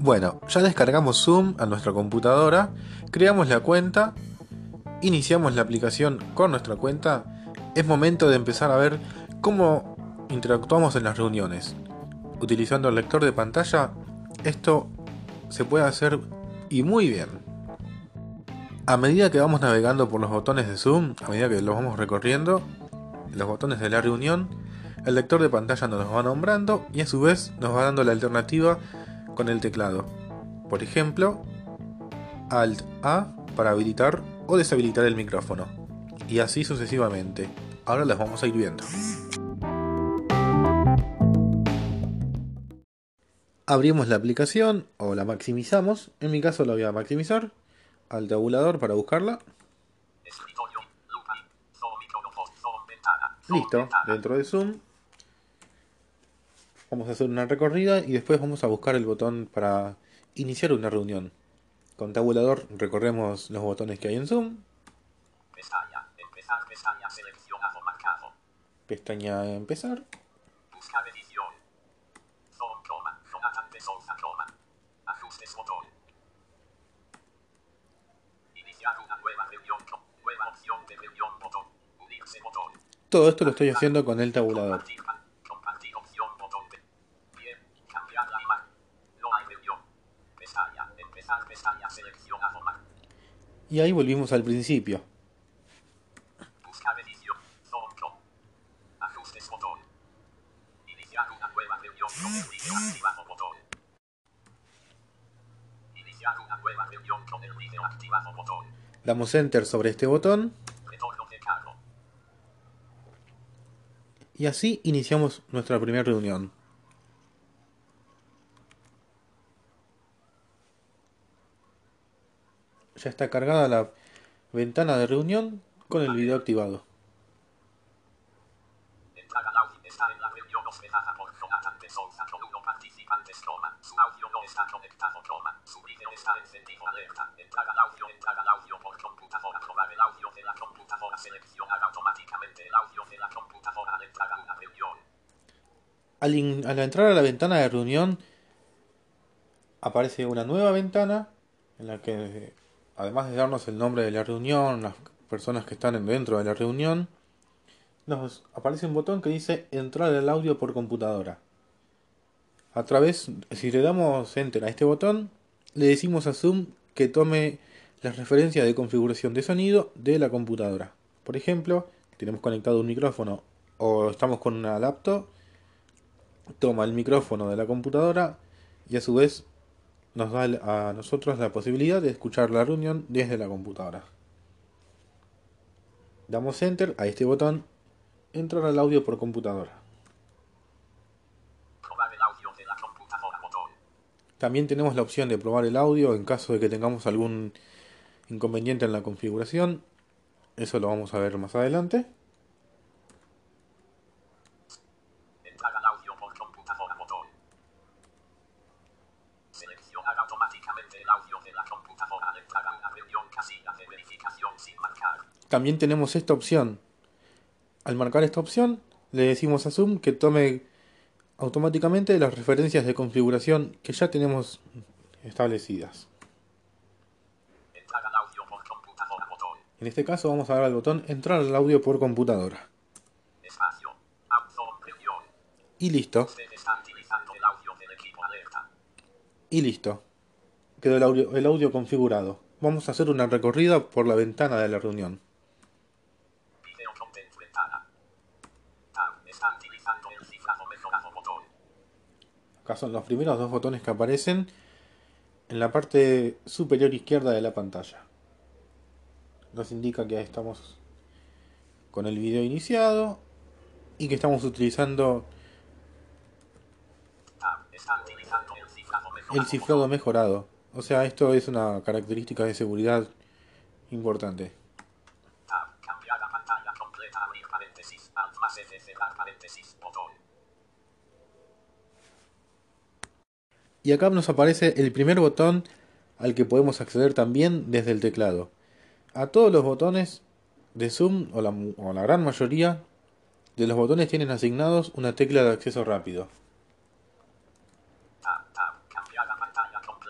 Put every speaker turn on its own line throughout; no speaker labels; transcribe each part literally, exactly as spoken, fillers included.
Bueno, ya descargamos Zoom a nuestra computadora, creamos la cuenta, iniciamos la aplicación con nuestra cuenta. Es momento de empezar a ver cómo interactuamos en las reuniones. Utilizando el lector de pantalla, esto se puede hacer y muy bien. A medida que vamos navegando por los botones de Zoom, a medida que los vamos recorriendo, los botones de la reunión, el lector de pantalla nos los va nombrando y a su vez nos va dando la alternativa con el teclado. Por ejemplo, Alt A para habilitar o deshabilitar el micrófono. Y así sucesivamente. Ahora las vamos a ir viendo. Abrimos la aplicación o la maximizamos. En mi caso la voy a maximizar. Al tabulador para buscarla. Listo, dentro de Zoom. Vamos a hacer una recorrida y después vamos a buscar el botón para iniciar una reunión. Con tabulador recorremos los botones que hay en Zoom.
Pestaña, empezar, pestaña, seleccionado, marcado.
Pestaña empezar.
Buscar edición. Zoom, coma, Jonathan de Souza, coma. Ajustes botón. Iniciar una nueva reunión, nueva opción de reunión, botón. Unirse, botón.
Todo esto lo estoy haciendo con el tabulador.
Compartir, compartir opción, botón de. Bien, cambiar la imagen. No hay reunión. Pestaña, empezar, pestaña, seleccionado, marcado.
Y ahí volvimos al principio.
Buscar edición. Zoom, coma. Ajustes botón. Iniciar una nueva reunión con el vídeo activado, botón. Iniciar una nueva reunión con el vídeo activado, botón.
Damos Enter sobre este botón.
Retorno de cargo.
Y así iniciamos nuestra primera reunión. Ya está cargada la ventana de reunión con el video activado.
Entrar al audio. Está en la reunión hospedada por Jonathan de Souza con uno participantes, coma. Su audio no está conectado, coma. Su vídeo está encendido, alerta. Entrar al audio. Entrar al audio por computadora. Probar el audio de la computadora. Seleccionar automáticamente el audio de la computadora al entrar a una reunión.
Al, in- al entrar a la ventana de reunión, aparece una nueva ventana en la que, además de darnos el nombre de la reunión, las personas que están dentro de la reunión, nos aparece un botón que dice entrar al audio por computadora. A través, si le damos Enter a este botón, le decimos a Zoom que tome las referencias de configuración de sonido de la computadora. Por ejemplo, tenemos conectado un micrófono o estamos con una laptop, toma el micrófono de la computadora y a su vez nos da a nosotros la posibilidad de escuchar la reunión desde la computadora. Damos Enter a este botón, entrar al audio por computadora.
Probar el audio de la computadora, botón.
También tenemos la opción de probar el audio en caso de que tengamos algún inconveniente en la configuración. Eso lo vamos a ver más adelante.
Entrar al audio por computadora, botón. Seleccionar automáticamente el audio de la computadora al entrar a una reunión, casilla de verificación sin marcar.
También tenemos esta opción. Al marcar esta opción, le decimos a Zoom que tome automáticamente las referencias de configuración que ya tenemos establecidas.
Entrar al audio por computadora, botón.
En este caso vamos a dar al botón entrar al audio por computadora.
Espacio. Zoom, reunión.
Y listo.
Usted está utilizando el audio del equipo, alerta.
Y listo. Quedó el audio, el audio configurado. Vamos a hacer una recorrida por la ventana de la reunión.
Video content ventana. Tab. Está utilizando el cifrado mejorado, botón.
Acá son los primeros dos botones que aparecen en la parte superior izquierda de la pantalla. Nos indica que estamos con el video iniciado y que estamos utilizando
Tab. Está utilizando el cifrado mejorado.
el cifrado mejorado. O sea, esto es una característica de seguridad importante.
Tab. Cambiar la pantalla completa, abrir paréntesis. Alt más F, cerrar paréntesis, botón.
Y acá nos aparece el primer botón al que podemos acceder también desde el teclado. A todos los botones de Zoom, o la, o la gran mayoría de los botones, tienen asignados una tecla de acceso rápido.
Tab, tab, cambiar la pantalla completa.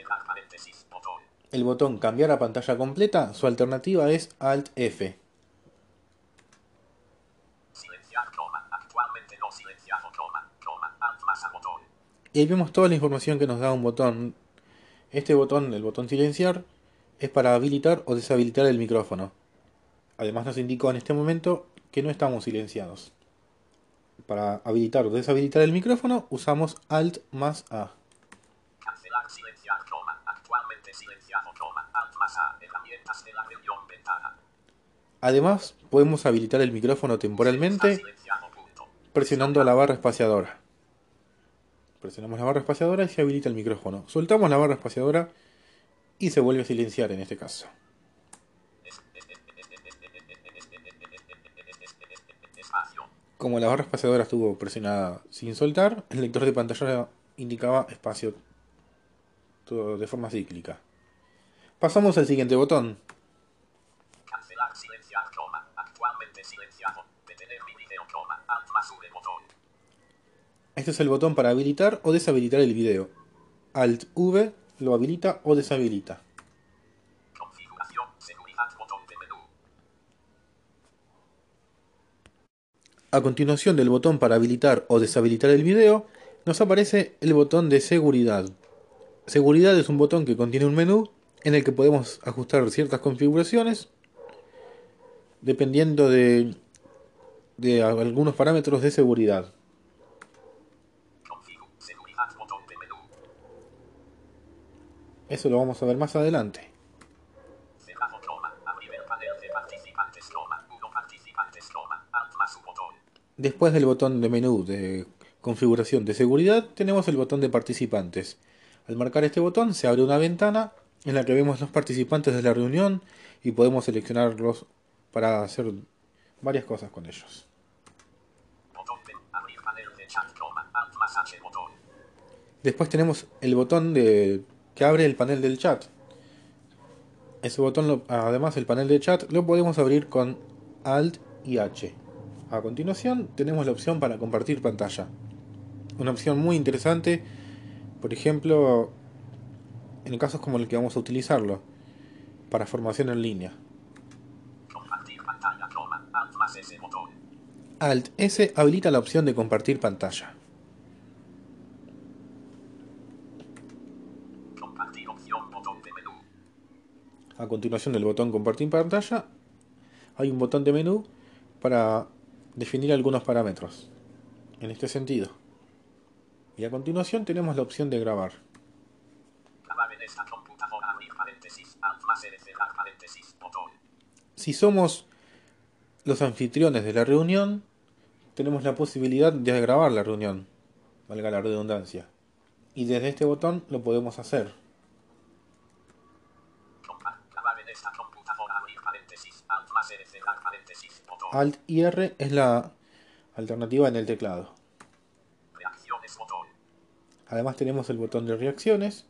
cerrar paréntesis, botón.
El botón cambiar a pantalla completa, su alternativa es Alt F.
Silenciar, coma. Actualmente no silenciado, coma. Coma. Alt más a botón.
Y ahí vemos toda la información que nos da un botón. Este botón, el botón silenciar, es para habilitar o deshabilitar el micrófono. Además nos indicó en este momento que no estamos silenciados. Para habilitar o deshabilitar el micrófono usamos Alt más A.
Cancelar, silenciar, coma. Actualmente silenciado, coma. Alt más A. Herramientas de la reunión, ventana.
Además podemos habilitar el micrófono temporalmente
Silenciado, punto.
presionando la barra espaciadora. Presionamos la barra espaciadora y se habilita el micrófono. Soltamos la barra espaciadora y se vuelve a silenciar en este caso.
Espacio.
Como la barra espaciadora estuvo presionada sin soltar, el lector de pantalla indicaba espacio todo de forma cíclica. Pasamos al siguiente botón.
Cancelar, silenciar, coma. Actualmente silenciado. Detener mi video, coma. Alt más V, botón.
Este es el botón para habilitar o deshabilitar el video. Alt V lo habilita o deshabilita.
Configuración, seguridad, botón de menú.
A continuación del botón para habilitar o deshabilitar el video, nos aparece el botón de seguridad. Seguridad es un botón que contiene un menú en el que podemos ajustar ciertas configuraciones dependiendo de, de algunos parámetros de seguridad.
Configu, seguridad, botón de menú.
Eso lo vamos a ver más adelante.
Cerrado, coma. Abrir el panel de participantes, coma. Uno participantes, coma. Alt más U, botón.
Después del botón de menú de configuración de seguridad, tenemos el botón de participantes. Al marcar este botón se abre una ventana en la que vemos los participantes de la reunión y podemos seleccionarlos para hacer varias cosas con ellos.
Botón de abrir panel de chat, coma. Alt más H, botón.
Después tenemos el botón de que abre el panel del chat. Ese botón, lo, además el panel de chat, lo podemos abrir con Alt y H. A continuación tenemos la opción para compartir pantalla. Una opción muy interesante, por ejemplo, en casos como el que vamos a utilizarlo, para formación en línea.
Compartir pantalla, coma. Alt más S, botón.
Alt S habilita la opción de compartir pantalla.
Compartir opción, botón de menú.
A continuación del botón compartir pantalla, hay un botón de menú para definir algunos parámetros, en este sentido. Y a continuación tenemos la opción de grabar.
Grabar en esta computadora, abrir paréntesis. Alt más L, cerrar paréntesis, botón.
Si somos los anfitriones de la reunión, tenemos la posibilidad de grabar la reunión, valga la redundancia. Y desde este botón lo podemos hacer.
Compa- Grabar en esta computadora, abrir paréntesis. Alt más L, cerrar paréntesis, botón.
Alt y R es la alternativa en el teclado.
Reacciones, botón.
Además tenemos el botón de reacciones.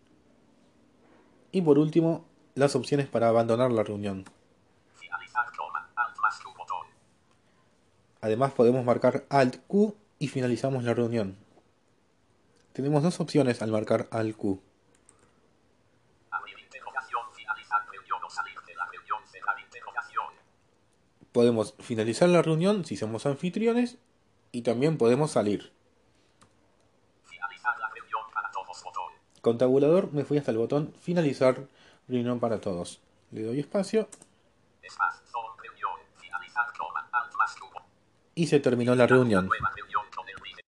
Y por último, las opciones para abandonar la reunión.
Finalizar, coma. Alt más Q, botón.
Además podemos marcar Alt Q y finalizamos la reunión. Tenemos dos opciones al marcar Alt Q.
Abrir interrogación, finalizar reunión o salir de la reunión, cerrar interrogación.
Podemos finalizar la reunión si somos anfitriones y también podemos salir.
Finalizar la reunión para todos, botón.
Con tabulador me fui hasta el botón finalizar reunión para todos. Le doy espacio
Espacio, zone, reunión, finalizar, coma. Alt más Q, botón.
y se terminó la reunión.
Nueva reunión con el líder.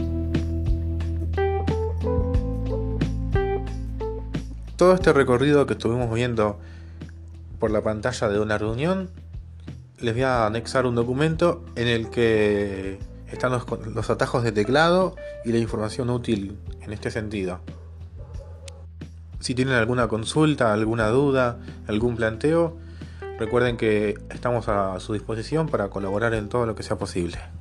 Todo este recorrido que estuvimos viendo por la pantalla de una reunión, les voy a anexar un documento en el que están los, los atajos de teclado y la información útil en este sentido. Si tienen alguna consulta, alguna duda, algún planteo, recuerden que estamos a su disposición para colaborar en todo lo que sea posible.